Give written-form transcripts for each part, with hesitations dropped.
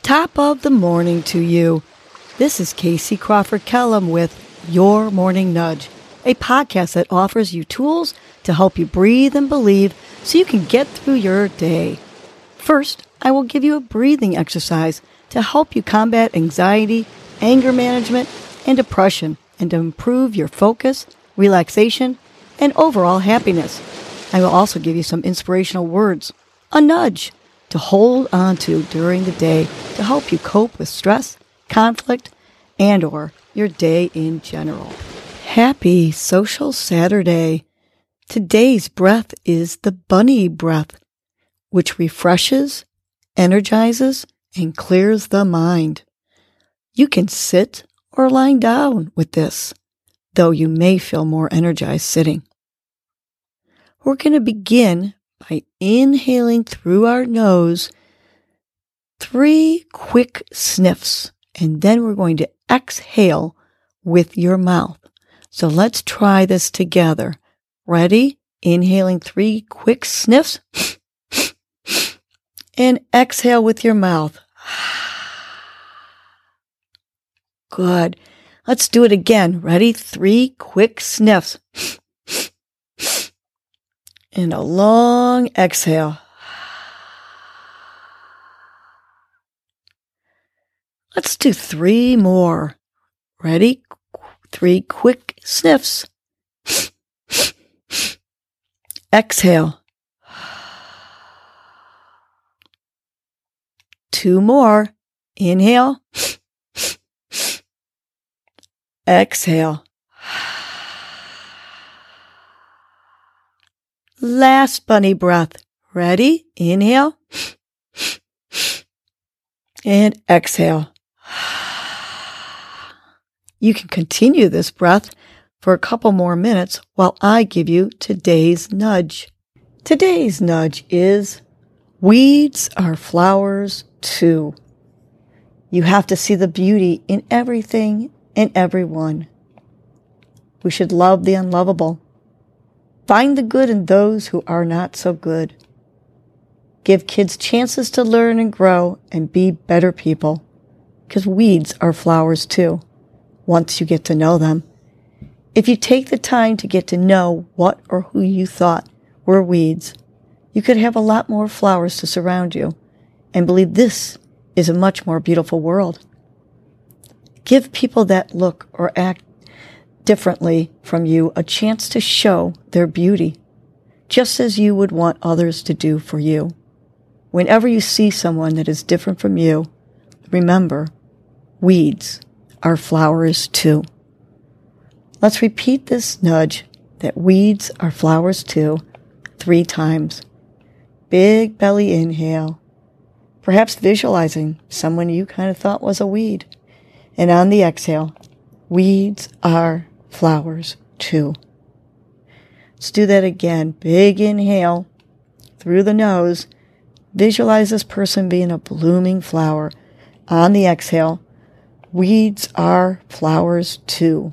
Top of the morning to you. This is Casey Crawford Kellum with Your Morning Nudge, a podcast that offers you tools to help you breathe and believe so you can get through your day. First, I will give you a breathing exercise to help you combat anxiety, anger management, and depression, and to improve your focus, relaxation, and overall happiness. I will also give you some inspirational words, a nudge, to hold on to during the day to help you cope with stress, conflict, and or your day in general. Happy Social Saturday. Today's breath is the bunny breath, which refreshes, energizes, and clears the mind. You can sit or lie down with this, though you may feel more energized sitting. We're going to begin by inhaling through our nose 3 quick sniffs, and then we're going to exhale with your mouth. So let's try this together. Ready? Inhaling 3 quick sniffs and exhale with your mouth. Good. Let's do it again. Ready? 3 quick sniffs. And a long exhale. Let's do 3 more. Ready? 3 quick sniffs. Exhale. 2 more. Inhale. Exhale. Last bunny breath. Ready? Inhale. And exhale. You can continue this breath for a couple more minutes while I give you today's nudge. Today's nudge is weeds are flowers too. You have to see the beauty in everything and everyone. We should love the unlovable. Find the good in those who are not so good. Give kids chances to learn and grow and be better people, because weeds are flowers too, once you get to know them. If you take the time to get to know what or who you thought were weeds, you could have a lot more flowers to surround you and believe this is a much more beautiful world. Give people that look or act differently from you a chance to show their beauty, just as you would want others to do for you. Whenever you see someone that is different from you, remember, weeds are flowers too. Let's repeat this nudge that weeds are flowers too 3 times. Big belly inhale, perhaps visualizing someone you kind of thought was a weed. And on the exhale, weeds are flowers too. Let's do that again. Big inhale through the nose. Visualize this person being a blooming flower. On the exhale, weeds are flowers too.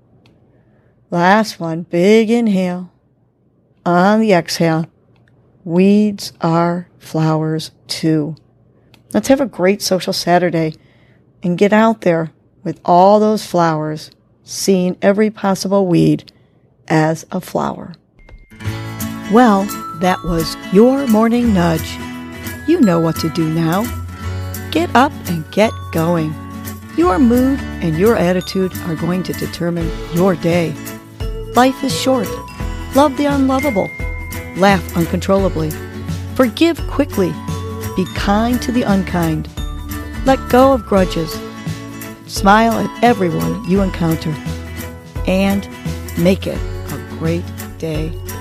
Last one. Big inhale. On the exhale, weeds are flowers too. Let's have a great social Saturday and get out there with all those flowers, seeing every possible weed as a flower. Well, that was your morning nudge. You know what to do now. Get up and get going. Your mood and your attitude are going to determine your day. Life is short. Love the unlovable. Laugh uncontrollably. Forgive quickly. Be kind to the unkind. Let go of grudges. Smile at everyone you encounter. And make it a great day.